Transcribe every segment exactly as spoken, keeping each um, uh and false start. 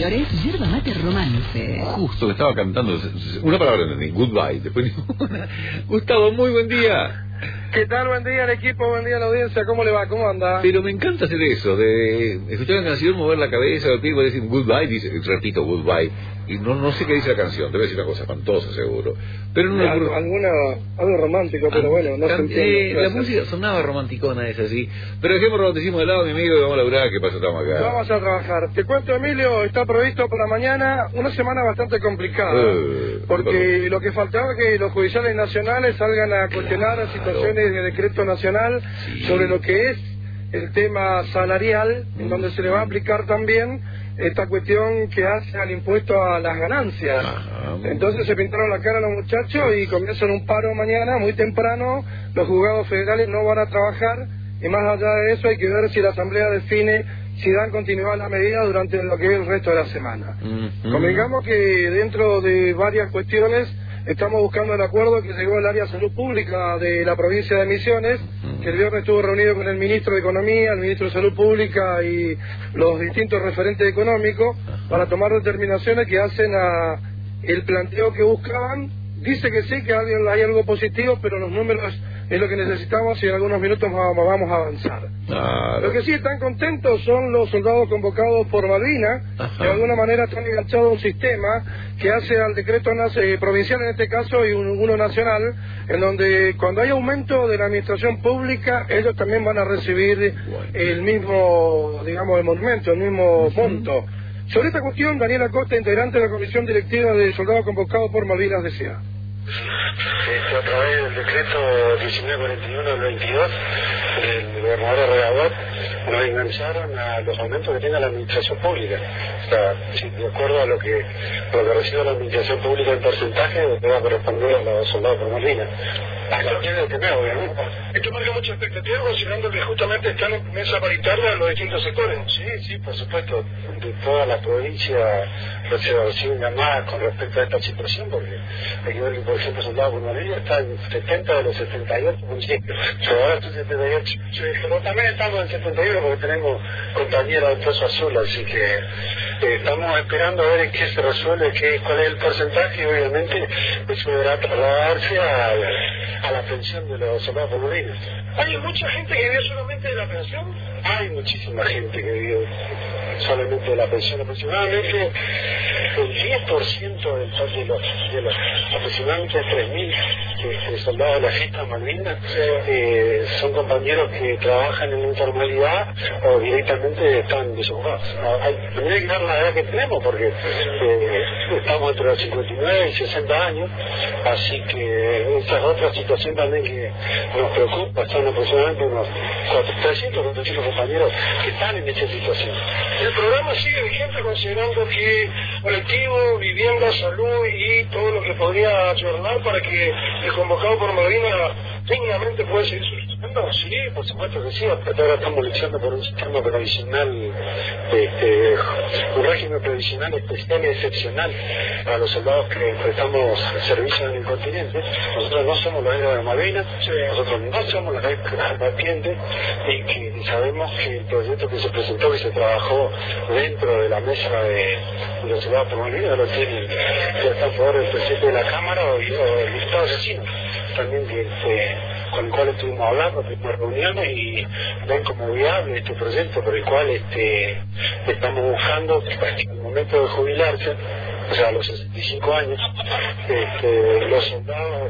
mayores, yerba mate romance. Justo que estaba cantando, una palabra entendí, goodbye, después ninguna. Gustavo, muy buen día. ¿Qué tal? Buen día al equipo, buen día a la audiencia, ¿cómo le va? ¿Cómo anda? Pero me encanta hacer eso, de escuchar la canción, mover la cabeza, el pie, decir goodbye, dice, repito, goodbye, y no no sé qué dice la canción, debe decir una cosa espantosa seguro. Pero no, Algo, no, alguna, algo romántico, pero bueno, no se entiende. eh, La música sonaba romanticona, es así. Pero dejemos el romanticismo de lado, mi amigo, y vamos a laburar, ¿qué pasa? Estamos acá. Vamos a trabajar. Te cuento, Emilio, está previsto para mañana una semana bastante complicada, Eh, porque lo que faltaba es que los judiciales nacionales salgan a cuestionar las situaciones de decreto nacional sí. sobre lo que es el tema salarial, en donde se le va a aplicar también esta cuestión que hace al impuesto a las ganancias. Ajá. Entonces se pintaron la cara a los muchachos y comienzan un paro mañana, muy temprano. Los juzgados federales no van a trabajar y más allá de eso hay que ver si la Asamblea define si dan continuidad a la medida durante lo que es el resto de la semana. Uh-huh. Convengamos que dentro de varias cuestiones estamos buscando el acuerdo que llegó el área de salud pública de la provincia de Misiones, que el viernes estuvo reunido con el ministro de Economía, el ministro de Salud Pública y los distintos referentes económicos para tomar determinaciones que hacen a el planteo que buscaban. Dice que sí, que hay algo positivo, pero los números es lo que necesitamos y en algunos minutos vamos a avanzar. Ah, lo que sí están contentos son los soldados convocados por Malvinas, que de alguna manera están enganchados a un sistema que hace al decreto eh, provincial en este caso y un, uno nacional, en donde cuando hay aumento de la administración pública, ellos también van a recibir el mismo, digamos, el monumento, el mismo monto. Sobre esta cuestión, Daniel Acosta, integrante de la comisión directiva de soldados convocados por Malvinas, decía. Este, a través del decreto diecinueve cuarenta y uno del veintidós del gobernador Regador nos engancharon a los aumentos que tenga la administración pública. O sea, si, de acuerdo a lo que, lo que recibe la administración pública en porcentaje, lo que va a corresponder a los soldados por Malvinas. Esto tiene que ver, obviamente. Esto marca mucha expectativa considerando que justamente están en mesa paritaria los distintos sectores. Sí, sí, por supuesto. De toda la provincia reciben llamadas con respecto a esta situación, porque hay que ver que, por ejemplo, Soldado por Malvinas está en setenta de los setenta y ocho municipios. Ahora está en setenta y ocho. Sí, pero también estamos en setenta y uno porque tenemos compañeros del Pozo Azul, así que eh, estamos esperando a ver qué se resuelve, qué, cuál es el porcentaje, y obviamente eso deberá trasladarse a, a la pensión de los soldados por Malvinas. ¿Hay mucha gente que vive solamente de la pensión? Hay muchísima gente que vive solamente de la pensión. Aproximadamente el diez por ciento del total de los, de los aproximadamente tres mil este, soldados de la gesta Malvinas eh, son compañeros que trabajan en la informalidad o directamente están desocupados. Hay, hay que ver la edad que tenemos, porque eh, estamos entre los cincuenta y nueve y sesenta años, así que esa es otra situación también que nos preocupa. Son aproximadamente unos trescientos, cuatrocientos compañeros que están en esta situación. El programa sigue vigente considerando que colectivo, vivienda, salud y todo lo que podría ayudar para que el convocado por Malvinas técnicamente pueda seguir subsistiendo. Sí, por supuesto que sí. Ahora estamos luchando por un sistema previsional, este, un régimen previsional especial y excepcional para los soldados que prestamos servicio en el continente. Nosotros no somos los héroes de Malvinas, nosotros no somos los combatientes, y que sabemos que el proyecto que se presentó, que se trabajó dentro de la mesa de, de los soldados por Malvinas, lo tienen, ya está a favor del presidente de la Cámara o, o el diputado asesino, también que, eh, con el cual estuvimos hablando, tuvimos reuniones y ven como viable este proyecto por el cual este, estamos buscando que al momento de jubilarse, o sea, a los sesenta y cinco años, este, los soldados,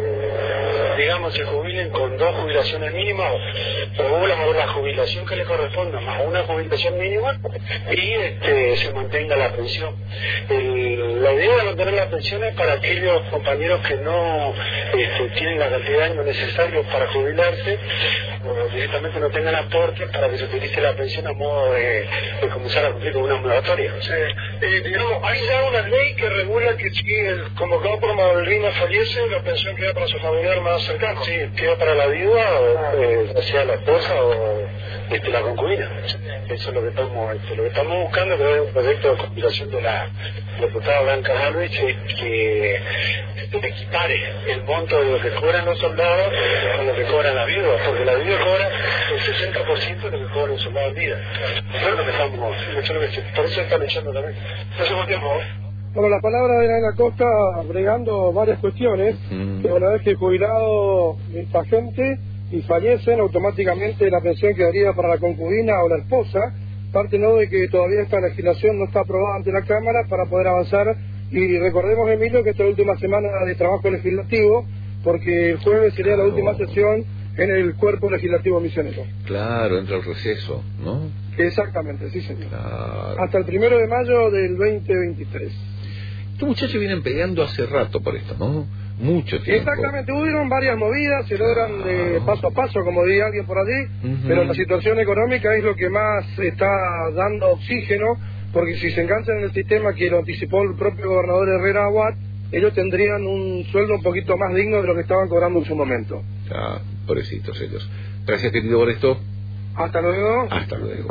este, digamos, se jubilen con dos jubilaciones mínimas, o una, una jubilación que le corresponda, más una jubilación mínima, y este, se mantenga la pensión. El, la idea de mantener la pensión es para aquellos compañeros que no este, tienen la cantidad de años necesarios para jubilarse, o directamente no tengan aportes, para que se utilice la pensión a modo de, de comenzar a cumplir con una moratoria. O sea, eh, digamos, hay ya una ley que regula que si el convocado por Malvinas fallece, la pensión queda para su familiar más cercano. Sí, queda para la viuda, eh, ya sea la esposa o este, la concubina. Eso es lo que estamos, este, lo que estamos buscando, que es un proyecto de compilación de la diputada Blanca Galvez, que, que equipare el monto de lo que cobran los soldados con lo que cobran las viudas, porque la viuda cobra el sesenta por ciento de lo que cobra un soldado en vida. Eso es lo que estamos, eso es lo que, por eso está luchando también. No sé cuánto tiempo. Bueno, la palabra de Ana Costa bregando varias cuestiones, mm. que una vez que jubilado esta gente y fallecen, automáticamente la pensión quedaría para la concubina o la esposa, parte no de que todavía esta legislación no está aprobada ante la Cámara para poder avanzar, y recordemos, Emilio, que esta es la última semana de trabajo legislativo, porque el jueves sería la última sesión en el cuerpo legislativo misionero. Claro, entra el receso, ¿no? Exactamente, sí señor. Claro. Hasta el primero de mayo del veinte veintitrés. Estos muchachos vienen peleando hace rato por esto, ¿no? Mucho tiempo. Exactamente, hubieron varias movidas, se logran de paso a paso, como diría alguien por allí, uh-huh. pero la situación económica es lo que más está dando oxígeno, porque si se enganchan en el sistema que lo anticipó el propio gobernador Herrera Aguad, ellos tendrían un sueldo un poquito más digno de lo que estaban cobrando en su momento. Ah, pobrecitos ellos. Gracias, querido, por esto. Hasta luego. Hasta luego.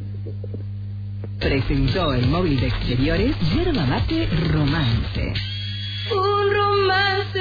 Presentó el móvil de exteriores Yerba Mate Romance. Un romance